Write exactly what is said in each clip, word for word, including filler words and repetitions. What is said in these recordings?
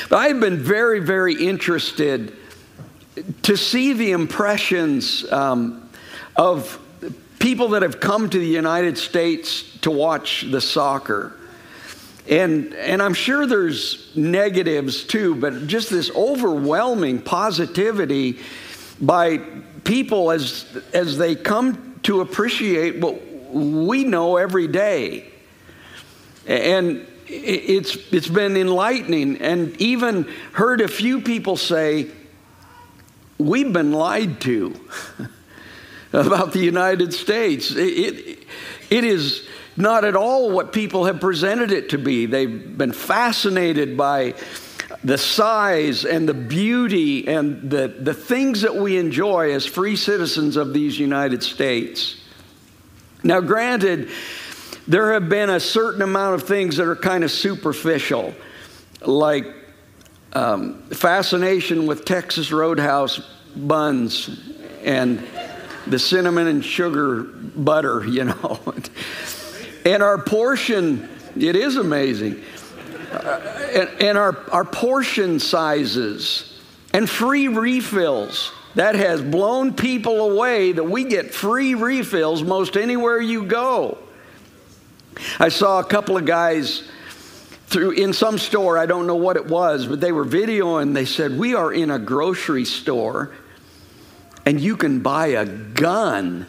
I've been very, very interested to see the impressions um, of people that have come to the United States to watch the soccer. And, and I'm sure there's negatives too, but just this overwhelming positivity by people as, as they come to appreciate what we know every day. And it's, it's been enlightening, and even heard a few people say, we've been lied to about the United States. It, it, it is not at all what people have presented it to be. They've been fascinated by the size and the beauty and the, the things that we enjoy as free citizens of these United States. Now, granted, there have been a certain amount of things that are kind of superficial, like um, fascination with Texas Roadhouse buns and the cinnamon and sugar butter, you know. And our portion, it is amazing. Uh, and and our, our portion sizes and free refills. That has blown people away, that we get free refills most anywhere you go. I saw a couple of guys through in some store, I don't know what it was, but they were videoing. They said, we are in a grocery store and you can buy a gun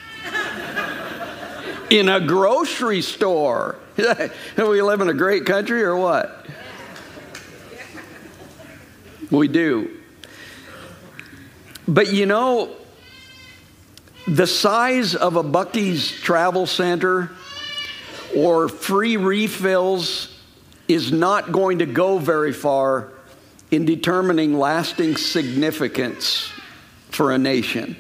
in a grocery store. We live in a great country or what? We do. But you know, the size of a Buc-ee's travel center or free refills is not going to go very far in determining lasting significance for a nation.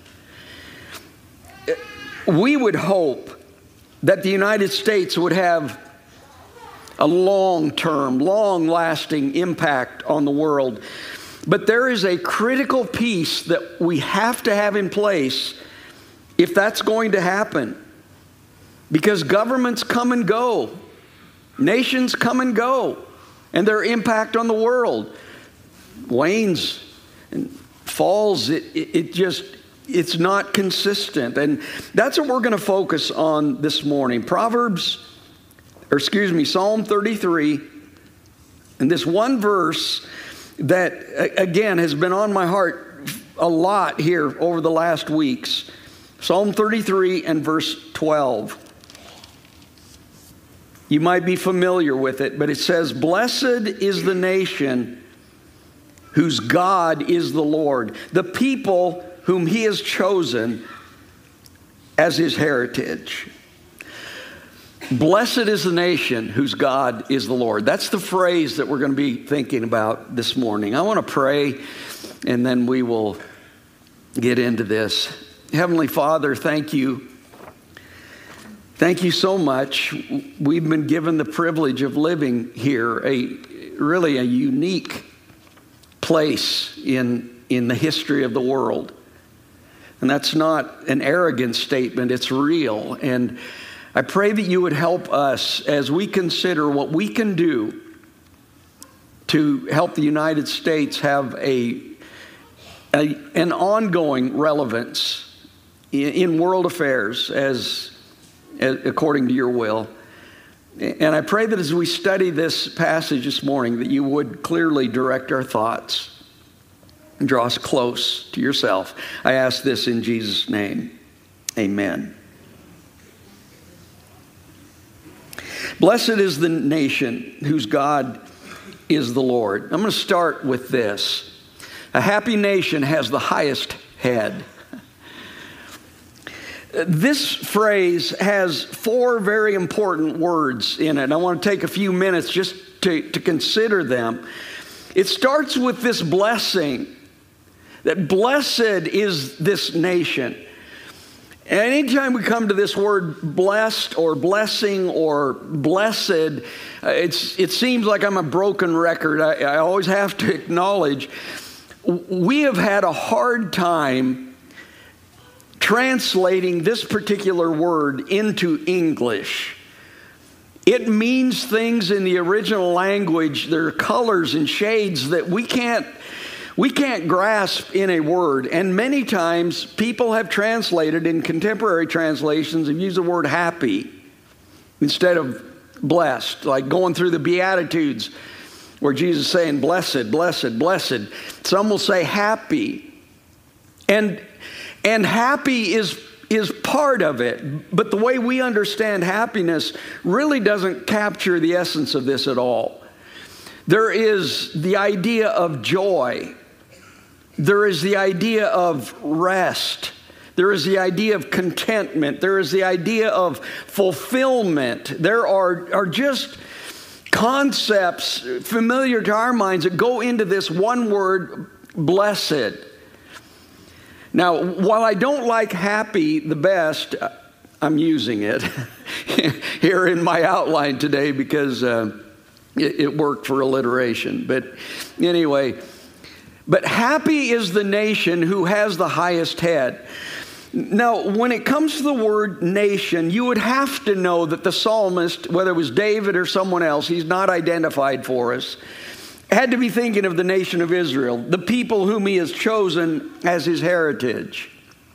We would hope that the United States would have a long-term, long-lasting impact on the world. But there is a critical piece that we have to have in place if that's going to happen. Because governments come and go. Nations come and go. And their impact on the world wanes and falls. It, it, it just, it's not consistent. And that's what we're going to focus on this morning. Proverbs, or excuse me, Psalm thirty-three. And this one verse that, again, has been on my heart a lot here over the last weeks. Psalm thirty-three and verse twelve. You might be familiar with it, but it says, blessed is the nation whose God is the Lord, the people whom he has chosen as his heritage. Blessed is the nation whose God is the Lord. That's the phrase that we're going to be thinking about this morning. I want to pray, and then we will get into this. Heavenly Father, thank you. Thank you so much. We've been given the privilege of living here, a really a unique place in, in the history of the world. And that's not an arrogant statement, it's real. And I pray that you would help us as we consider what we can do to help the United States have a, a an ongoing relevance in, in world affairs as, as according to your will. And I pray that as we study this passage this morning, that you would clearly direct our thoughts and draw us close to yourself. I ask this in Jesus' name. Amen. Blessed is the nation whose God is the Lord. I'm going to start with this. A happy nation has the highest head. This phrase has four very important words in it. I want to take a few minutes just to, to consider them. It starts with this blessing, that blessed is this nation. And anytime we come to this word blessed or blessing or blessed, uh, it's, it seems like I'm a broken record. I, I always have to acknowledge we have had a hard time translating this particular word into English. It means things in the original language. There are colors and shades that we can't we can't grasp in a word. And many times people have translated in contemporary translations have used the word happy instead of blessed, like going through the Beatitudes where Jesus is saying blessed, blessed, blessed. Some will say happy. And and happy is is part of it, but the way we understand happiness really doesn't capture the essence of this at all. There is the idea of joy. There is the idea of rest. There is the idea of contentment. There is the idea of fulfillment. There are, are just concepts familiar to our minds that go into this one word, blessed. Now, while I don't like happy the best, I'm using it here in my outline today because uh, it, it worked for alliteration. But anyway, but happy is the nation who has the highest head. Now, when it comes to the word nation, you would have to know that the psalmist, whether it was David or someone else, he's not identified for us, had to be thinking of the nation of Israel, the people whom he has chosen as his heritage.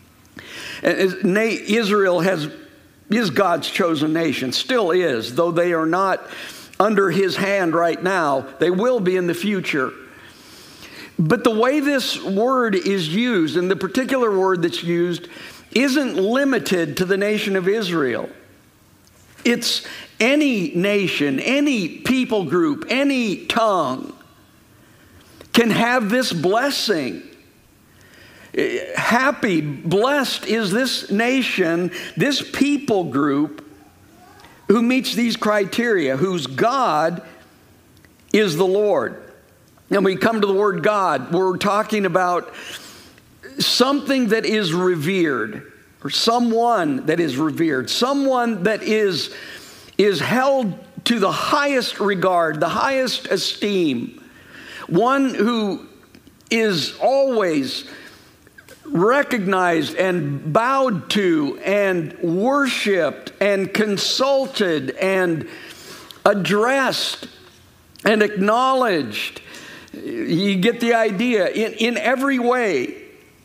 Israel has, is God's chosen nation, still is, though they are not under his hand right now. They will be in the future. But the way this word is used, and the particular word that's used, isn't limited to the nation of Israel. It's any nation, any people group, any tongue can have this blessing. Happy, blessed is this nation, this people group who meets these criteria, whose God is the Lord. And we come to the word God, we're talking about something that is revered, or someone that is revered, someone that is, is held to the highest regard, the highest esteem. One who is always recognized and bowed to and worshiped and consulted and addressed and acknowledged. You get the idea in, in every way.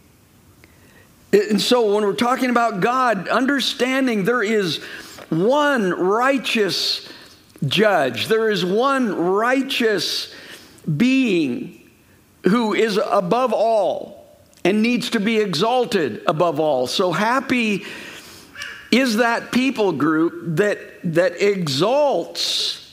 And so when we're talking about God, understanding there is one righteous judge, there is one righteous being who is above all and needs to be exalted above all. So happy is that people group that, that exalts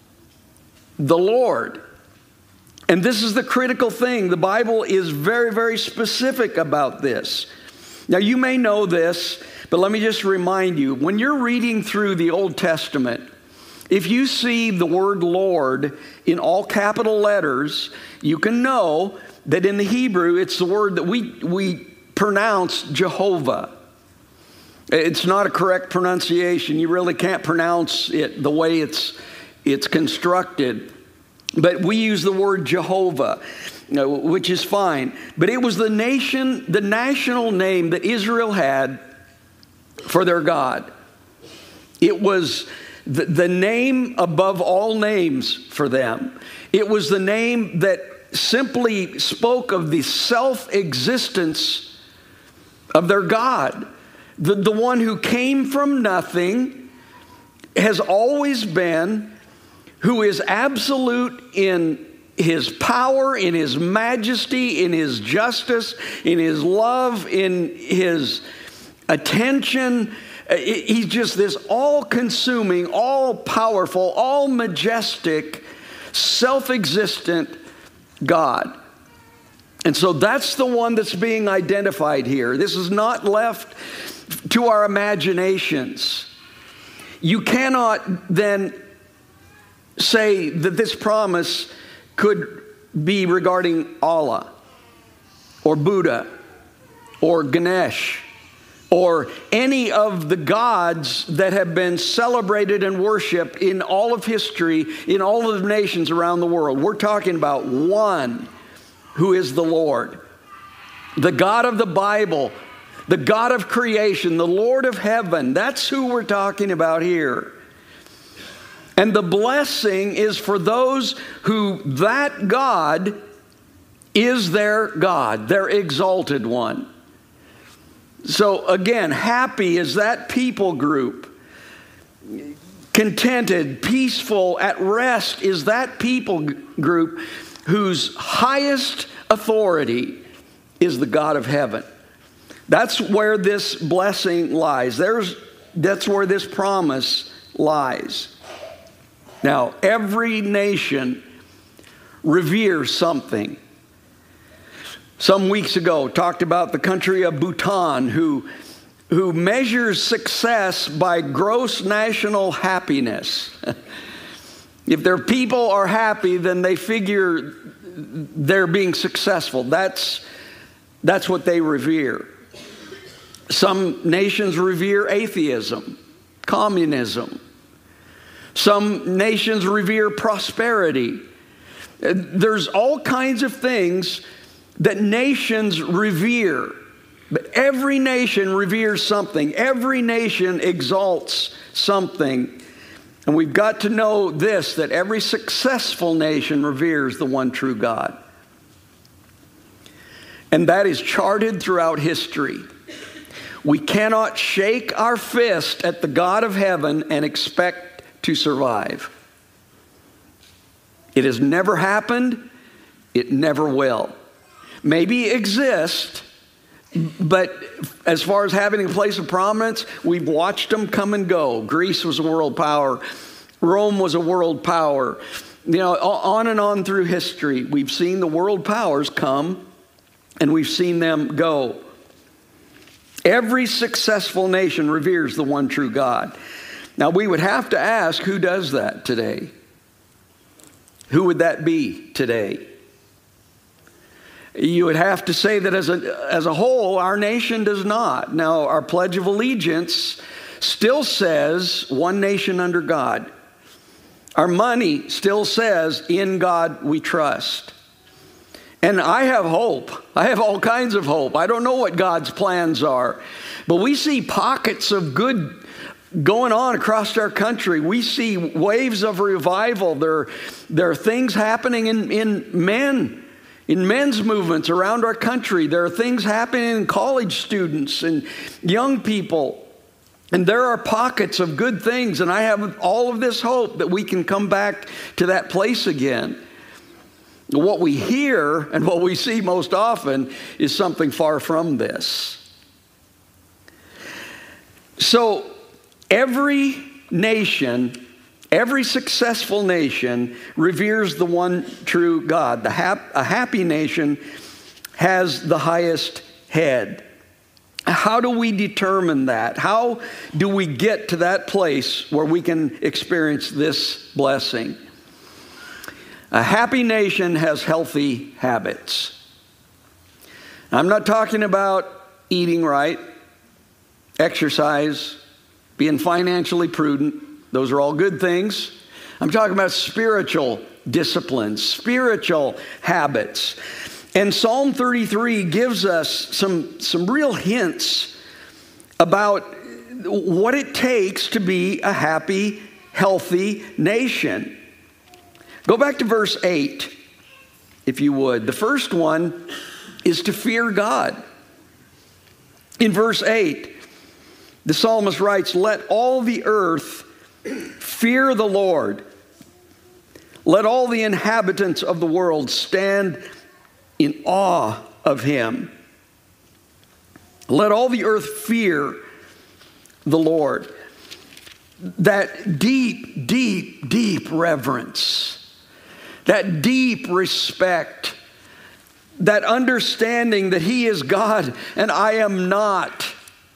the Lord. And this is the critical thing. The Bible is very, very specific about this. Now, you may know this, but let me just remind you, when you're reading through the Old Testament, if you see the word Lord in all capital letters, you can know that in the Hebrew, it's the word that we, we pronounce Jehovah. It's not a correct pronunciation. You really can't pronounce it the way it's, it's constructed. But we use the word Jehovah, which is fine. But it was the nation, the national name that Israel had for their God. It was the, the name above all names for them. It was the name that simply spoke of the self-existence of their God. The, the one who came from nothing, has always been, who is absolute in his power, in his majesty, in his justice, in his love, in his attention. He's just this all-consuming, all-powerful, all-majestic, self-existent God. And so that's the one that's being identified here. This is not left to our imaginations. You cannot then say that this promise could be regarding Allah or Buddha or Ganesh or any of the gods that have been celebrated and worshiped in all of history, in all of the nations around the world. We're talking about one who is the Lord, the God of the Bible, the God of creation, the Lord of heaven. That's who we're talking about here. And the blessing is for those who that God is their God, their exalted one. So again, happy is that people group. Contented, peaceful, at rest is that people group whose highest authority is the God of heaven. That's where this blessing lies. There's, that's where this promise lies. Now, every nation reveres something. Some weeks ago, talked about the country of Bhutan, who, who measures success by gross national happiness. If their people are happy, then they figure they're being successful. That's, that's what they revere. Some nations revere atheism, communism. Some nations revere prosperity. There's all kinds of things that nations revere. But every nation reveres something. Every nation exalts something. And we've got to know this, that every successful nation reveres the one true God. And that is charted throughout history. We cannot shake our fist at the God of heaven and expect to survive. It has never happened. It never will. Maybe exist, but as far as having a place of prominence, we've watched them come and go. Greece was a world power. Rome was a world power. You know, on and on through history, we've seen the world powers come and we've seen them go. Every successful nation reveres the one true God. Now, we would have to ask, who does that today? Who would that be today? You would have to say that as a, as a whole, our nation does not. Now, our Pledge of Allegiance still says one nation under God. Our money still says, in God we trust. And I have hope. I have all kinds of hope. I don't know what God's plans are. But we see pockets of good going on across our country. We see waves of revival. There, there are things happening in, in men, in men's movements around our country. There are things happening in college students and young people. And there are pockets of good things. And I have all of this hope that we can come back to that place again. What we hear and what we see most often is something far from this. So every nation, every successful nation reveres the one true God. The hap- a happy nation has the highest head. How do we determine that? How do we get to that place where we can experience this blessing? A happy nation has healthy habits. I'm not talking about eating right, exercise, being financially prudent. Those are all good things. I'm talking about spiritual disciplines, spiritual habits. And Psalm thirty-three gives us some, some real hints about what it takes to be a happy, healthy nation. Go back to verse eight, if you would. The first one is to fear God. In verse eight, the psalmist writes, "Let all the earth fear the Lord. Let all the inhabitants of the world stand in awe of him." Let all the earth fear the Lord. That deep, deep, deep reverence, that deep respect, that understanding that he is God and I am not.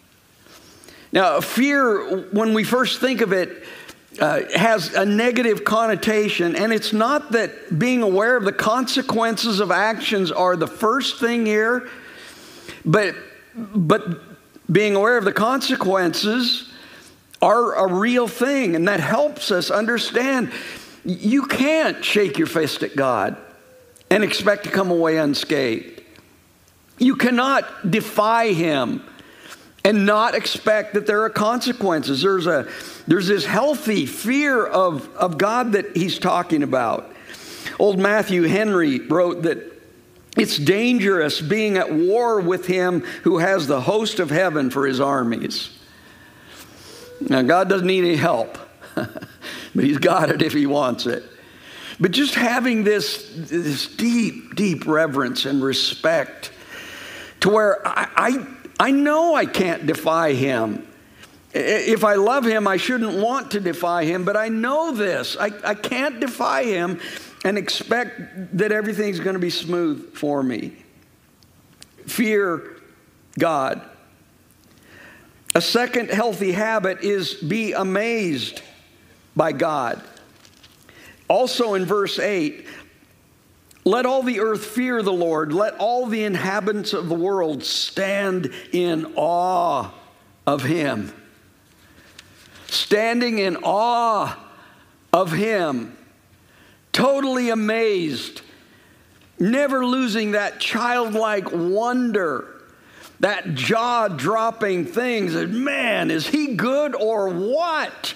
Now, fear, when we first think of it, uh, has a negative connotation, and it's not that being aware of the consequences of actions are the first thing here, but, but being aware of the consequences are a real thing, and that helps us understand you can't shake your fist at God and expect to come away unscathed. You cannot defy him and not expect that there are consequences. There's a there's this healthy fear of, of God that he's talking about. Old Matthew Henry wrote that it's dangerous being at war with him who has the host of heaven for his armies. Now, God doesn't need any help, but he's got it if he wants it. But just having this, this deep, deep reverence and respect to where I, I, I know I can't defy him. If I love him, I shouldn't want to defy him, but I know this. I, I can't defy him and expect that everything's going to be smooth for me. Fear God. A second healthy habit is be amazed by God. Also in verse eight, let all the earth fear the Lord. Let all the inhabitants of the world stand in awe of him. Standing in awe of him. Totally amazed. Never losing that childlike wonder. That jaw-dropping things that, man, is he good or what?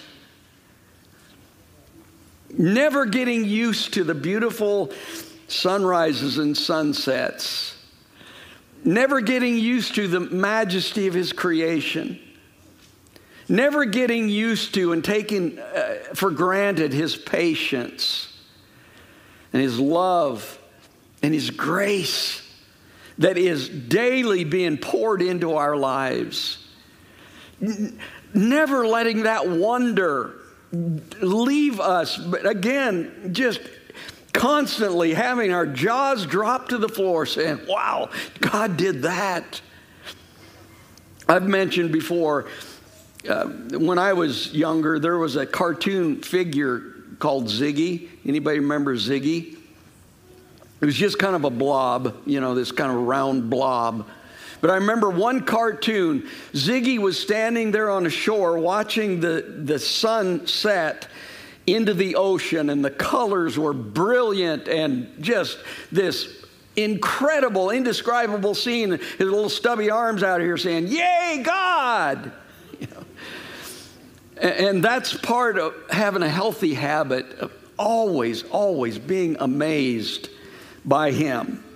Never getting used to the beautiful sunrises and sunsets. Never getting used to the majesty of his creation. Never getting used to and taking uh, for granted his patience and his love and his grace that is daily being poured into our lives. N- never letting that wonder leave us, but again, just constantly having our jaws drop to the floor saying, wow, God did that. I've mentioned before, uh, when I was younger, there was a cartoon figure called Ziggy. Anybody remember Ziggy? It was just kind of a blob, you know, this kind of round blob. But I remember one cartoon, Ziggy was standing there on the shore watching the, the sun set into the ocean, and the colors were brilliant and just this incredible, indescribable scene. His little stubby arms out here saying, "Yay, God!" You know? and, and that's part of having a healthy habit of always, always being amazed by him.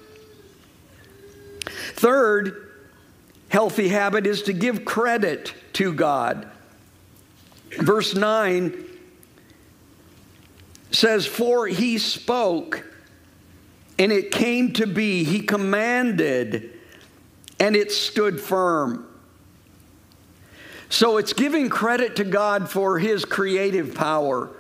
Third healthy habit is to give credit to God. Verse nine says, for he spoke, and it came to be. He commanded, and it stood firm. So it's giving credit to God for his creative power.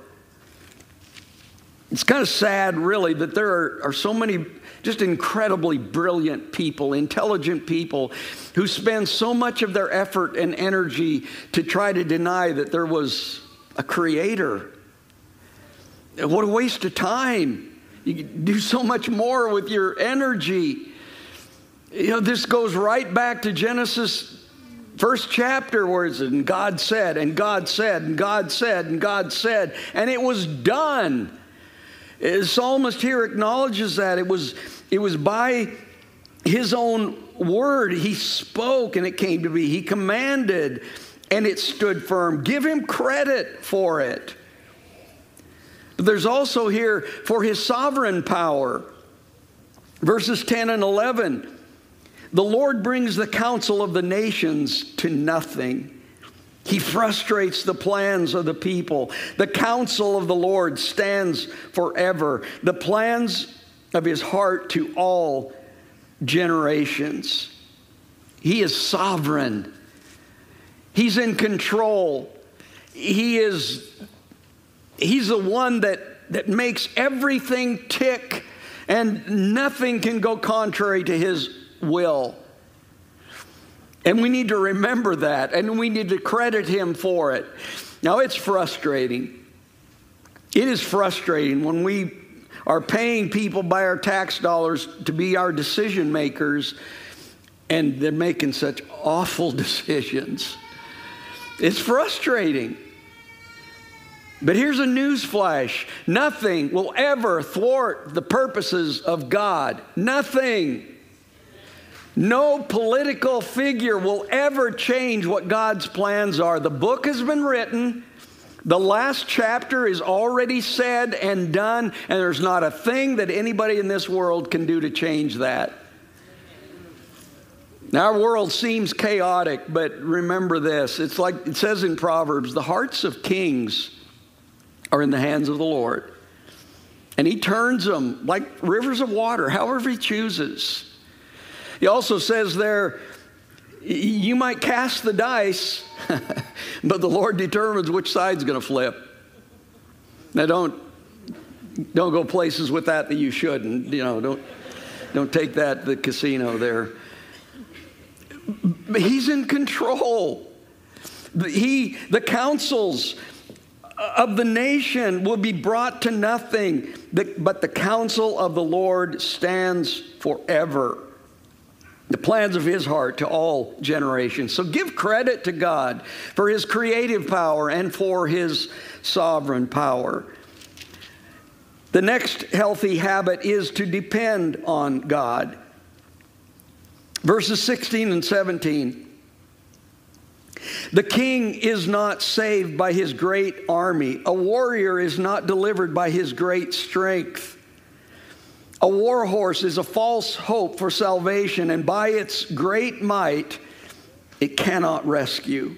It's kind of sad, really, that there are, are so many just incredibly brilliant people, intelligent people, who spend so much of their effort and energy to try to deny that there was a creator. What a waste of time. You can do so much more with your energy. You know, this goes right back to Genesis first chapter, where it's, and God said, and God said, and God said, and God said, and it was done. The psalmist here acknowledges that it was, it was by his own word. He spoke and it came to be. He commanded and it stood firm. Give him credit for it. But there's also here for his sovereign power. Verses ten and eleven. The Lord brings the counsel of the nations to nothing. He frustrates the plans of the people. The counsel of the Lord stands forever. The plans of his heart to all generations. He is sovereign. He's in control. He is, he's the one that, that makes everything tick, and nothing can go contrary to his will. And we need to remember that, and we need to credit him for it. Now, it's frustrating. It is frustrating when we are paying people by our tax dollars to be our decision makers, and they're making such awful decisions. It's frustrating. But here's a news flash. Nothing will ever thwart the purposes of God. Nothing. No political figure will ever change what God's plans are. The book has been written. The last chapter is already said and done, and there's not a thing that anybody in this world can do to change that. Now, our world seems chaotic, but remember this. It's like it says in Proverbs, the hearts of kings are in the hands of the Lord. And he turns them like rivers of water, however he chooses. He also says there, you might cast the dice, but the Lord determines which side's going to flip. Now, don't, don't go places with that that you shouldn't. You know, don't, don't take that to the casino there. But he's in control. He, the counsels of the nation will be brought to nothing, but the counsel of the Lord stands forever. The plans of his heart to all generations. So give credit to God for his creative power and for his sovereign power. The next healthy habit is to depend on God. Verses sixteen and seventeen. The king is not saved by his great army. A warrior is not delivered by his great strength. A war horse is a false hope for salvation, and by its great might, it cannot rescue.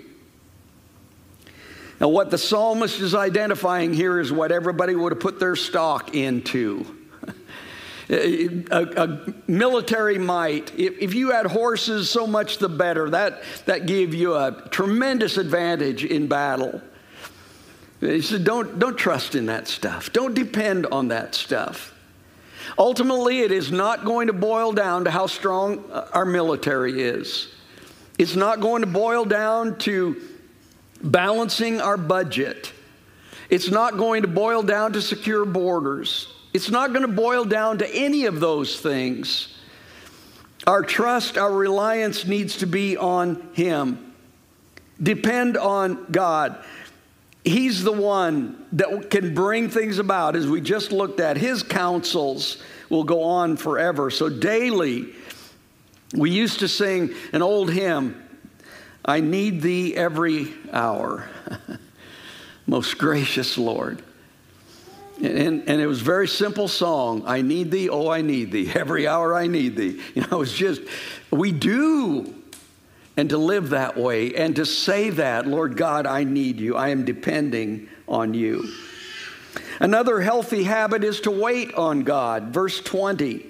Now, what the psalmist is identifying here is what everybody would have put their stock into. A, a military might. If, if you had horses, so much the better. That, that gave you a tremendous advantage in battle. He said, don't, don't trust in that stuff. Don't depend on that stuff. Ultimately, it is not going to boil down to how strong our military is. It's not going to boil down to balancing our budget. It's not going to boil down to secure borders. It's not going to boil down to any of those things. Our trust, our reliance needs to be on him. Depend on God. He's the one that can bring things about, as we just looked at. His counsels will go on forever. So daily, we used to sing an old hymn, I need thee every hour. Most gracious Lord. And, and it was a very simple song. I need thee, oh, I need thee. Every hour I need thee. You know, it's just, we do. And to live that way and to say that, Lord God, I need you. I am depending on you. Another healthy habit is to wait on God. Verse twenty.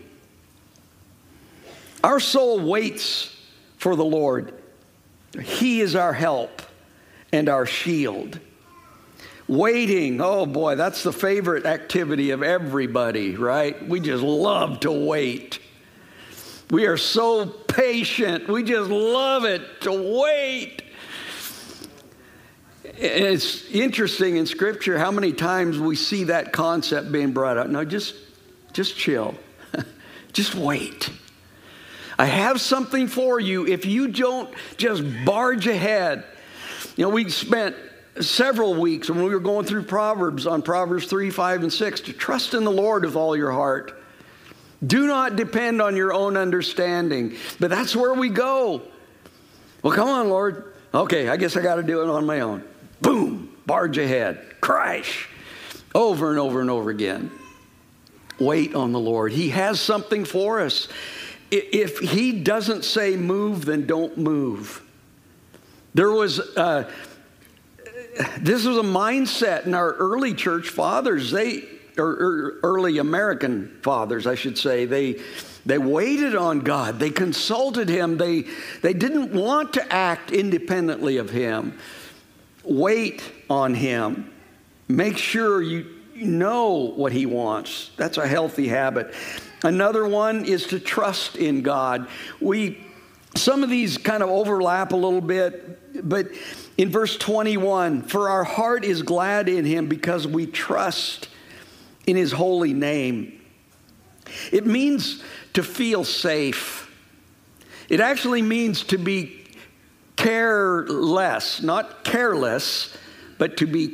Our soul waits for the Lord. He is our help and our shield. Waiting, oh boy, that's the favorite activity of everybody, right? We just love to wait. We are so patient. We just love it to wait. It's interesting in Scripture how many times we see that concept being brought up. No, just, just chill. Just wait. I have something for you if you don't just barge ahead. You know, we spent several weeks when we were going through Proverbs on Proverbs three, five, and six to trust in the Lord with all your heart. Do not depend on your own understanding. But that's where we go. Well, come on, Lord. Okay, I guess I got to do it on my own. Boom, barge ahead, crash, over and over and over again. Wait on the Lord. He has something for us. If he doesn't say move, then don't move. There was, uh, this was a mindset in our early church fathers. They, or early American fathers, I should say. They, they waited on God. They consulted him. They, they didn't want to act independently of him. Wait on him. Make sure you know what he wants. That's a healthy habit. Another one is to trust in God. We, some of these kind of overlap a little bit, but in verse twenty-one, for our heart is glad in him because we trust in his holy name. It means to feel safe. It actually means to be careless, not careless, but to be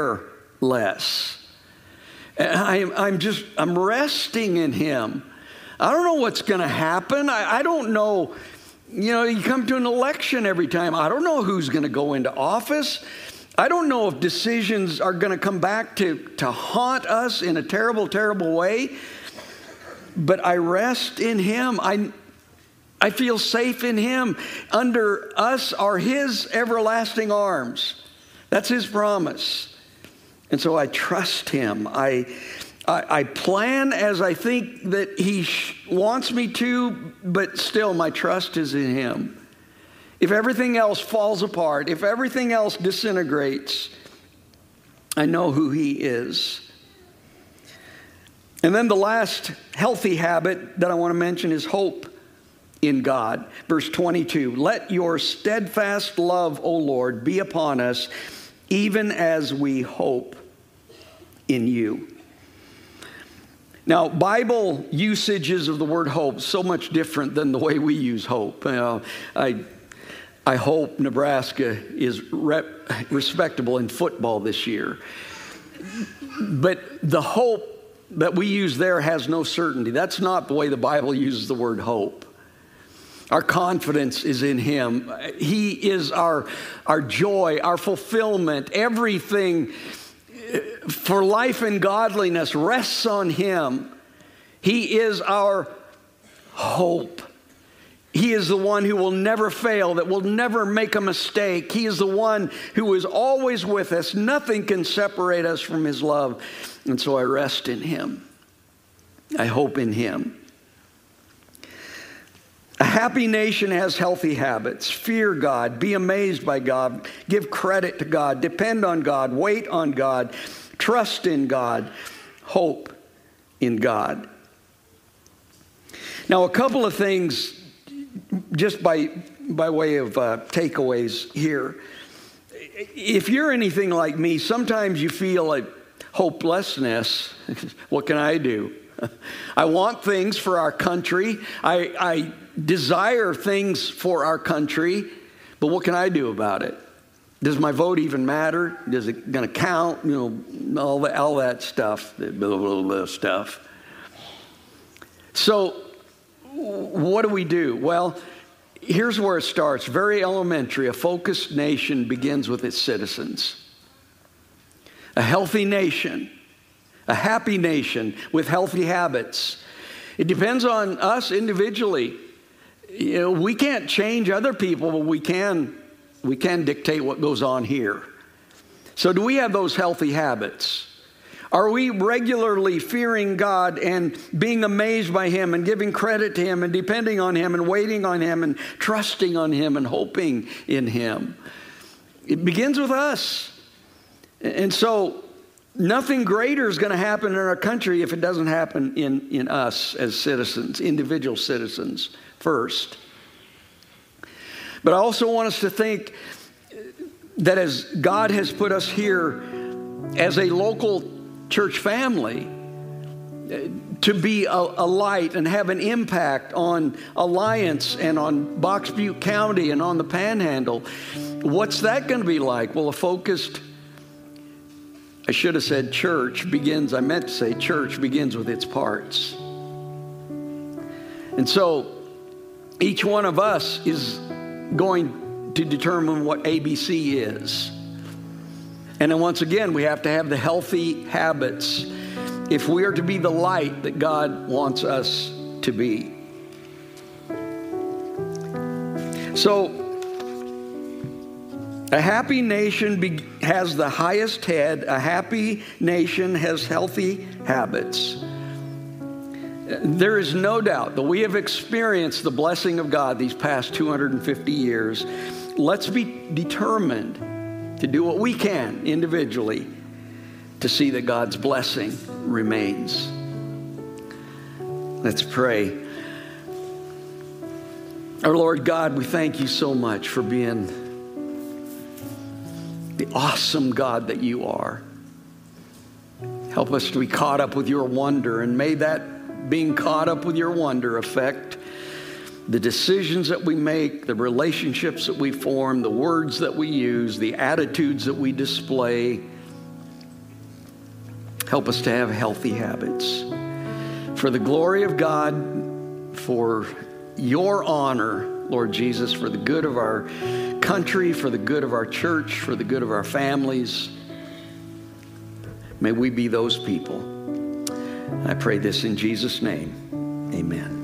careless. And I'm, I'm just, I'm resting in him. I don't know what's going to happen. I, I don't know. You know, you come to an election every time. I don't know who's going to go into office. I don't know if decisions are going to come back to, to haunt us in a terrible, terrible way. But I rest in Him. I, I feel safe in Him. Under us are His everlasting arms. That's His promise. And so I trust Him. I, I, I plan as I think that He sh- wants me to, but still my trust is in Him. If everything else falls apart, if everything else disintegrates, I know who He is. And then the last healthy habit that I want to mention is hope in God. Verse twenty-two, let your steadfast love, O Lord, be upon us, even as we hope in you. Now, Bible usages of the word hope so much different than the way we use hope. You know, I, I hope Nebraska is rep, respectable in football this year. But the hope that we use there has no certainty. That's not the way the Bible uses the word hope. Our confidence is in Him. He is our, our joy, our fulfillment. Everything for life and godliness rests on Him. He is our hope. He is the one who will never fail, that will never make a mistake. He is the one who is always with us. Nothing can separate us from His love. And so I rest in Him. I hope in Him. A happy nation has healthy habits. Fear God, be amazed by God, give credit to God, depend on God, wait on God, trust in God, hope in God. Now, a couple of things just by, by way of uh, takeaways here. If you're anything like me, sometimes you feel like hopelessness. What can I do? I want things for our country. I, I desire things for our country, but what can I do about it? Does my vote even matter? Is it going to count? You know, all, the, all that stuff, blah, blah, blah, blah stuff. So what do we do? Well, here's where it starts. Very elementary. A focused nation begins with its citizens. A healthy nation. A happy nation with healthy habits. It depends on us individually. You know, we can't change other people, but we can, we can dictate what goes on here. So do we have those healthy habits? Are we regularly fearing God and being amazed by Him and giving credit to Him and depending on Him and waiting on Him and trusting on Him and hoping in Him? It begins with us. And so nothing greater is going to happen in our country if it doesn't happen in, in us as citizens, individual citizens first. But I also want us to think that as God has put us here as a local church family, to be a, a light and have an impact on Alliance and on Box Butte County and on the Panhandle, what's that going to be like? Well, a focused I should have said church begins, I meant to say church begins with its parts. And so each one of us is going to determine what A B C is. And then once again, we have to have the healthy habits if we are to be the light that God wants us to be. So, a happy nation be- has the highest head. A happy nation has healthy habits. There is no doubt that we have experienced the blessing of God these past two hundred fifty years. Let's be determined to do what we can individually to see that God's blessing remains. Let's pray. Our Lord God, we thank you so much for being the awesome God that you are. Help us to be caught up with your wonder, and may that being caught up with your wonder affect the decisions that we make, the relationships that we form, the words that we use, the attitudes that we display. Help us to have healthy habits. for the glory of God, for your honor, Lord Jesus, for the good of our country, for the good of our church, for the good of our families. May we be those people. I pray this in Jesus' name. Amen.